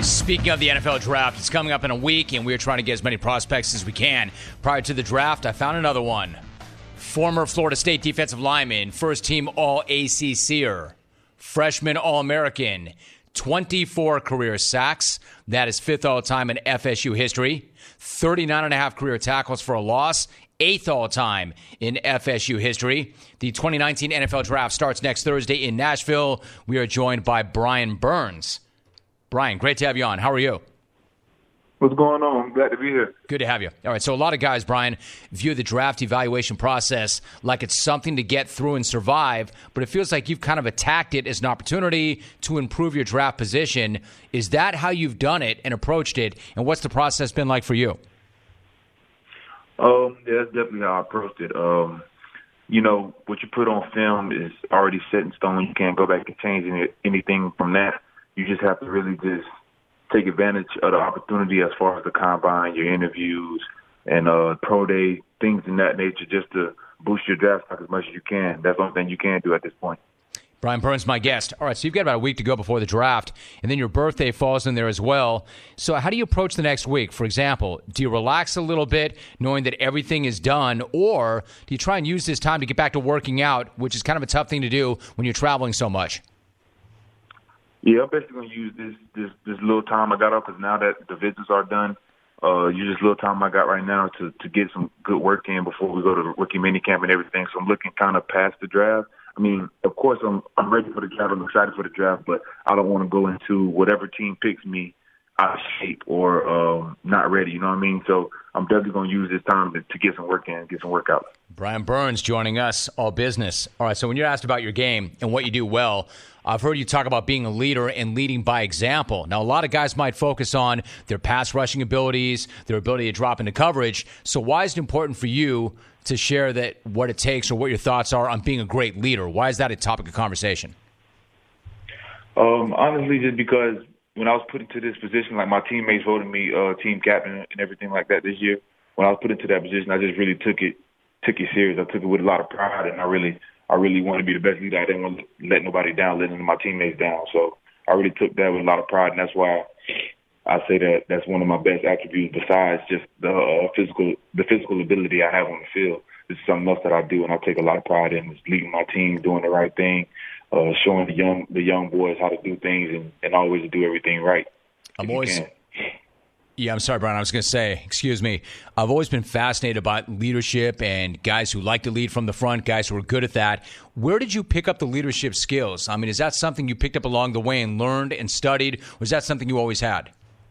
Speaking of the NFL draft, it's coming up in a week, and we're trying to get as many prospects as we can. Prior to the draft, I found another one. Former Florida State defensive lineman, first-team All-ACCer, freshman All-American, 24 career sacks. That is fifth all-time in FSU history. 39.5 career tackles for a loss. Eighth all-time in FSU history. The 2019 NFL Draft starts next Thursday in Nashville. We are joined by Brian Burns. Brian, great to have you on. How are you? What's going on? I'm glad to be here. Good to have you. All right, so a lot of guys, Brian, view the draft evaluation process like it's something to get through and survive, but it feels like you've kind of attacked it as an opportunity to improve your draft position. Is that how you've done it and approached it, and what's the process been like for you? Yeah, that's definitely how I approached it. What you put on film is already set in stone. You can't go back and change anything from that. You just have to really just take advantage of the opportunity as far as the combine, your interviews, and pro day, things in that nature, just to boost your draft stock as much as you can. That's the only thing you can do at this point. Brian Burns, my guest. All right, so you've got about a week to go before the draft, and then your birthday falls in there as well. So how do you approach the next week? For example, do you relax a little bit knowing that everything is done, or do you try and use this time to get back to working out, which is kind of a tough thing to do when you're traveling so much? Yeah, I'm basically going to use this little time I got off, because now that the visits are done, use this little time I got right now to get some good work in before we go to the rookie minicamp and everything. So I'm looking kind of past the draft. I mean, of course, I'm ready for the draft. I'm excited for the draft, but I don't want to go into whatever team picks me out of shape or not ready. You know what I mean? So I'm definitely going to use this time to get some work in, get some workout. Brian Burns joining us, All Business. All right, so when you're asked about your game and what you do well, I've heard you talk about being a leader and leading by example. Now, a lot of guys might focus on their pass rushing abilities, their ability to drop into coverage. So why is it important for you to share that what it takes or what your thoughts are on being a great leader? Why is that a topic of conversation? Honestly, just because when I was put into this position, like my teammates voted me team captain and everything like that this year. When I was put into that position, I just really took it serious. I took it with a lot of pride, and I really wanted to be the best leader. I didn't want to let nobody down, letting my teammates down. So I really took that with a lot of pride, and that's why I say that that's one of my best attributes besides just the physical ability I have on the field. This is something else that I do, and I take a lot of pride in, is leading my team, doing the right thing, showing the young boys how to do things and always do everything right. Yeah, I'm sorry, Brian. I was going to say, excuse me, I've always been fascinated about leadership and guys who like to lead from the front, guys who are good at that. Where did you pick up the leadership skills? I mean, is that something you picked up along the way and learned and studied, or is that something you always had?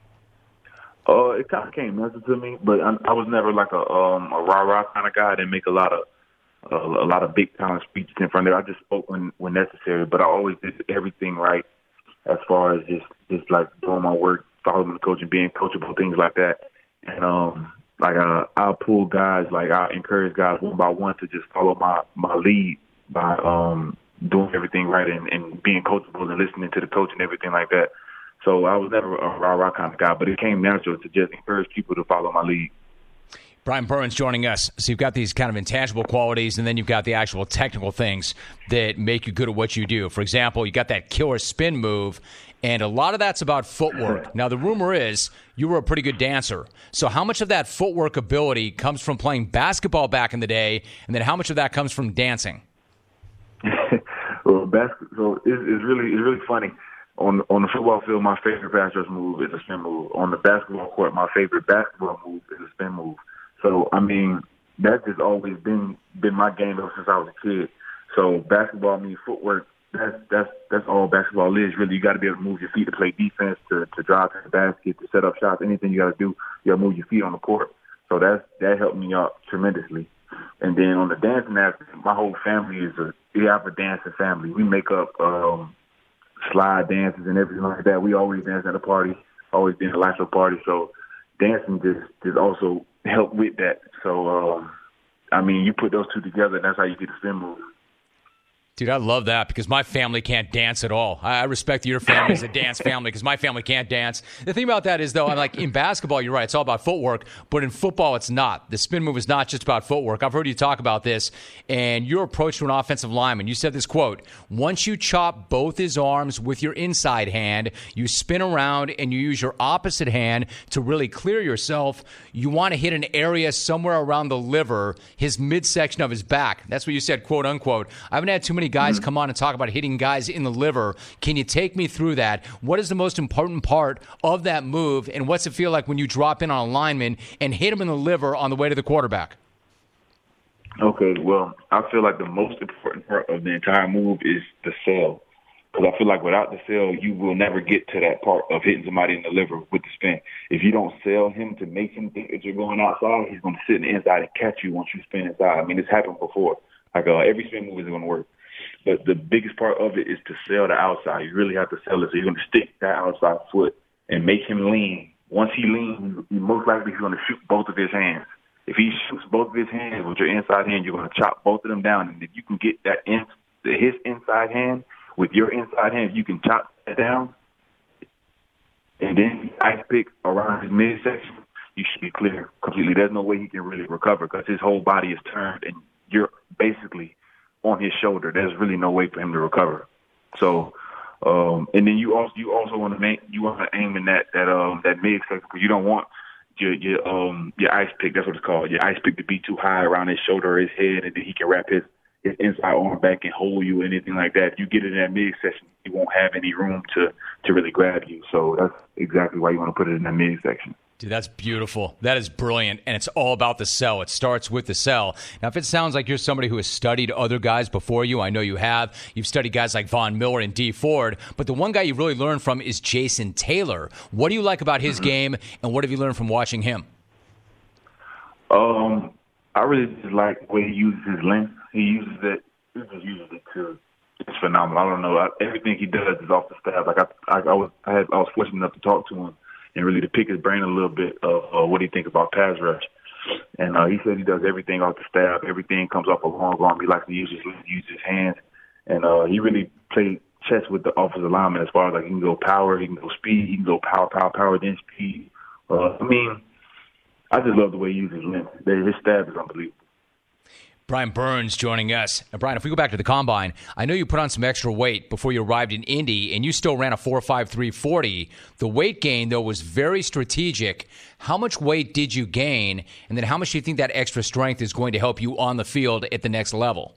It kind of came natural to me, but I was never like a rah-rah kind of guy. I didn't make a lot of big time speeches in front of it. I just spoke when necessary, but I always did everything right as far as just like doing my work, following the coach and being coachable, things like that. And I'll pull guys, like I encourage guys one by one to just follow my lead by doing everything right and being coachable and listening to the coach and everything like that. So I was never a rah-rah kind of guy, but it came natural to just encourage people to follow my lead. Brian Burns joining us. So you've got these kind of intangible qualities, and then you've got the actual technical things that make you good at what you do. For example, you got that killer spin move, and a lot of that's about footwork. Now, the rumor is you were a pretty good dancer. So how much of that footwork ability comes from playing basketball back in the day, and then how much of that comes from dancing? Well, so it's really funny. On the football field, my favorite pass rush move is a spin move. On the basketball court, my favorite basketball move is a spin move. So, I mean, that's just always been my game ever since I was a kid. So basketball, I mean, footwork, that's all basketball is, really. You got to be able to move your feet to play defense, to drive to the basket, to set up shots, anything you got to do, you got to move your feet on the court. So that helped me out tremendously. And then on the dancing aspect, my whole family we have a dancing family. We make up slide dances and everything like that. We always dance at a party, always be in a life party. So dancing just also helped with that. So, I mean, you put those two together, and that's how you get the spin move. Dude, I love that because my family can't dance at all. I respect your family as a dance family because my family can't dance. The thing about that is, though, I'm like in basketball, you're right, it's all about footwork, but in football, it's not. The spin move is not just about footwork. I've heard you talk about this and your approach to an offensive lineman. You said this quote, once you chop both his arms with your inside hand, you spin around and you use your opposite hand to really clear yourself. You want to hit an area somewhere around the liver, his midsection of his back. That's what you said, quote unquote. I haven't had too many guys come on and talk about hitting guys in the liver. Can you take me through that? What is the most important part of that move, and what's it feel like when you drop in on a lineman and hit him in the liver on the way to the quarterback? Okay, well, I feel like the most important part of the entire move is the sell. Because I feel like without the sell, you will never get to that part of hitting somebody in the liver with the spin. If you don't sell him to make him think that you're going outside, he's going to sit in the inside and catch you once you spin inside. I mean, it's happened before. Like every spin move isn't going to work. But the biggest part of it is to sell the outside. You really have to sell it. So you're going to stick that outside foot and make him lean. Once he leans, most likely he's going to shoot both of his hands. If he shoots both of his hands with your inside hand, you're going to chop both of them down. And if you can get that his inside hand with your inside hand, if you can chop that down, and then ice pick around his midsection, you should be clear completely. There's no way he can really recover because his whole body is turned and you're basically on his shoulder. There's really no way for him to recover. So, and then you also want to aim in that midsection because you don't want your ice pick. That's what it's called. Your ice pick to be too high around his shoulder or his head, and then he can wrap his inside arm back and hold you or anything like that. If you get in that midsection, he won't have any room to really grab you. So that's exactly why you want to put it in that midsection. Dude, that's beautiful. That is brilliant, and it's all about the sell. It starts with the sell. Now, if it sounds like you're somebody who has studied other guys before you, I know you have. You've studied guys like Von Miller and Dee Ford, but the one guy you really learned from is Jason Taylor. What do you like about his game, and what have you learned from watching him? I really just like the way he uses his length. He just uses it to. It's phenomenal. I don't know. Everything he does is off the staff. Like I was fortunate enough to talk to him and really to pick his brain a little bit of what he thinks about pass rush. And he said he does everything off the staff. Everything comes off a long arm. He likes to use his hands. And he really played chess with the offensive lineman as far as like he can go power, he can go speed, he can go power, then speed. I mean, I just love the way he uses his length. His stab is unbelievable. Brian Burns joining us. Now, Brian, if we go back to the Combine, I know you put on some extra weight before you arrived in Indy, and you still ran a 4.53 40. The weight gain, though, was very strategic. How much weight did you gain, and then how much do you think that extra strength is going to help you on the field at the next level?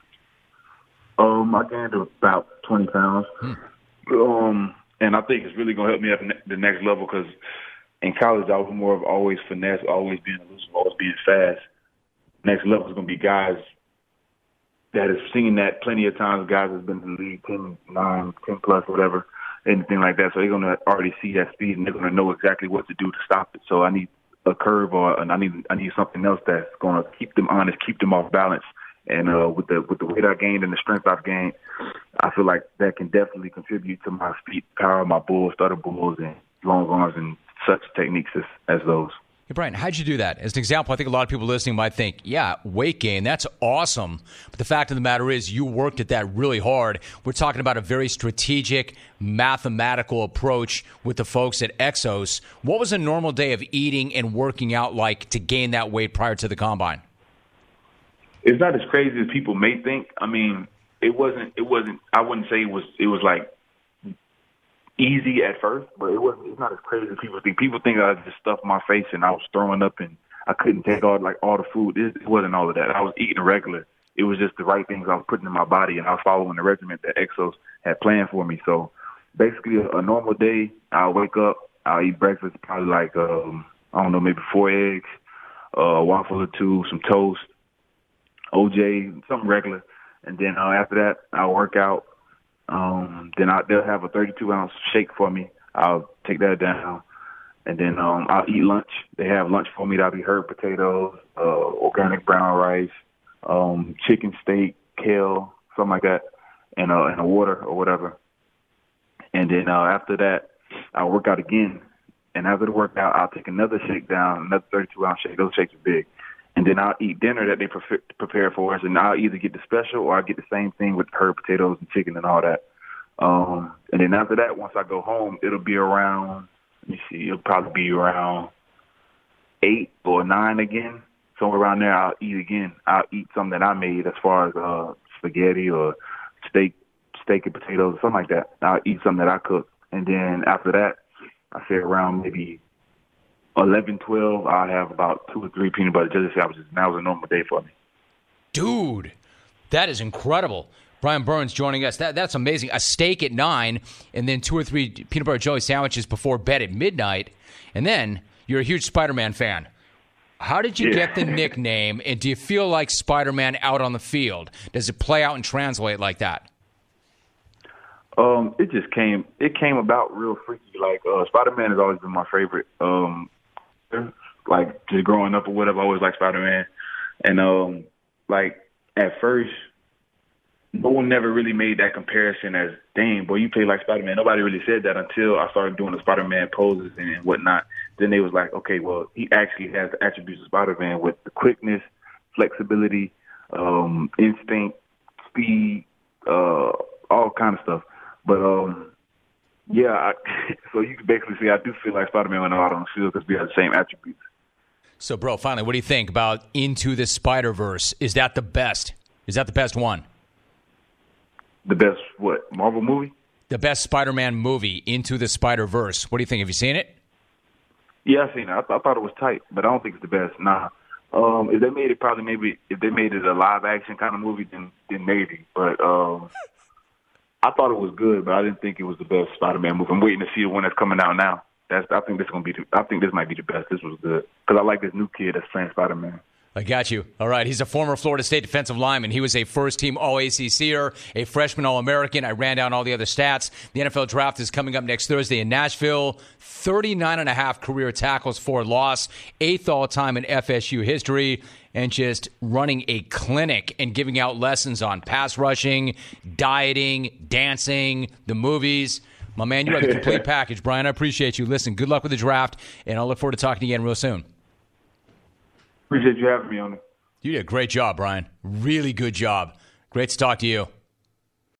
I gained about 20 pounds. And I think it's really going to help me at the next level because in college I was more of always finesse, always being elusive, always being fast. Next level is going to be guys that have seen that plenty of times, guys that have been in the league 10, 9, 10 plus, whatever, anything like that. So they're going to already see that speed and they're going to know exactly what to do to stop it. So I need a curve or I need something else that's going to keep them honest, keep them off balance. And with the weight I gained and the strength I've gained, I feel like that can definitely contribute to my speed, power, my bulls, stutter bulls, and long arms and such techniques as those. Hey, Brian, how'd you do that? As an example, I think a lot of people listening might think, yeah, weight gain, that's awesome. But the fact of the matter is you worked at that really hard. We're talking about a very strategic, mathematical approach with the folks at Exos. What was a normal day of eating and working out like to gain that weight prior to the Combine? It's not as crazy as people may think. I mean, it wasn't, I wouldn't say it was like easy at first, but it's not as crazy as people think. People think I just stuffed my face and I was throwing up and I couldn't take all the food. It wasn't all of that. I was eating regular. It was just the right things I was putting in my body and I was following the regimen that Exos had planned for me. So basically a normal day, I'll wake up, I'll eat breakfast, probably like, maybe 4 eggs, a waffle or two, some toast, OJ, something regular. And then after that, I'll work out. Then they'll have a 32-ounce shake for me. I'll take that down. And then I'll eat lunch. They have lunch for me. That'll be herb potatoes, organic brown rice, chicken steak, kale, something like that, and a water or whatever. And then after that, I'll work out again. And after the workout, I'll take another shake down, another 32-ounce shake. Those shakes are big. And and then I'll eat dinner that they prepare for us, and I'll either get the special or I get the same thing with herb potatoes and chicken and all that. And then after that, once I go home, it'll be around, let me see, it'll probably be around 8 or 9 again. Somewhere around there, I'll eat again. I'll eat something that I made as far as spaghetti or steak and potatoes or something like that. I'll eat something that I cook. And then after that, I say around maybe 11, 12, I'll have about 2 or 3 peanut butter jelly sandwiches. And that was a normal day for me. Dude, that is incredible. Brian Burns joining us. That's amazing. A steak at 9 and then 2 or 3 peanut butter jelly sandwiches before bed at midnight. And then you're a huge Spider-Man fan. How did you get the nickname, and do you feel like Spider-Man out on the field? Does it play out and translate like that? It just came about real freaky. Like, Spider-Man has always been my favorite. Like, just growing up or whatever, I always liked Spider-Man. And, like, at first, no one never really made that comparison as, dang, boy, you play like Spider-Man. Nobody really said that until I started doing the Spider-Man poses and whatnot. Then they was like, okay, well, he actually has the attributes of Spider-Man with the quickness, flexibility, instinct, speed, all kind of stuff. But, so you can basically say I do feel like Spider-Man when I'm out on the field because we have the same attributes. So, bro, finally, what do you think about Into the Spider-Verse? Is that the best? Is that the best one? The best what? Marvel movie? The best Spider-Man movie, Into the Spider-Verse. What do you think? Have you seen it? Yeah, I've seen it. I thought it was tight, but I don't think it's the best. Nah. If they made it, if they made it a live action kind of movie, then maybe. But I thought it was good, but I didn't think it was the best Spider-Man movie. I'm waiting to see the one that's coming out now. I think this might be the best. This was good because I like this new kid that's playing Spider-Man. I got you. All right. He's a former Florida State defensive lineman. He was a first-team All-ACCer, a freshman All-American. I ran down all the other stats. The NFL Draft is coming up next Thursday in Nashville. 39.5 career tackles for loss, 8th all-time in FSU history, and just running a clinic and giving out lessons on pass rushing, dieting, dancing, the movies. My man, you are the complete package. Brian, I appreciate you. Listen, good luck with the draft, and I'll look forward to talking to you again real soon. Appreciate you having me on it. You did a great job, Brian. Really good job. Great to talk to you.